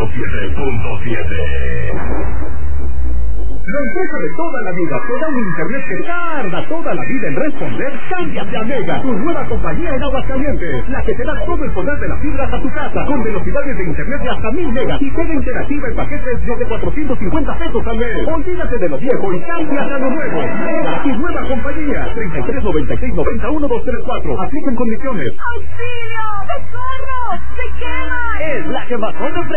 107.7. La empresa de toda la vida te da un internet que tarda toda la vida en responder. Cámbiate a Mega, tu nueva compañía en Aguascalientes, la que te da todo el poder de las fibras a tu casa, con velocidades de internet de hasta 1000 megas y tele interactiva en paquetes desde 450 pesos al mes. Olvídate de lo viejo y cámbiate a lo nuevo. Mega, tu nueva compañía. 33 96 91 234. Aplican condiciones. ¡Auxilio! ¡Socorro! ¡Se quema! Es la quemazón de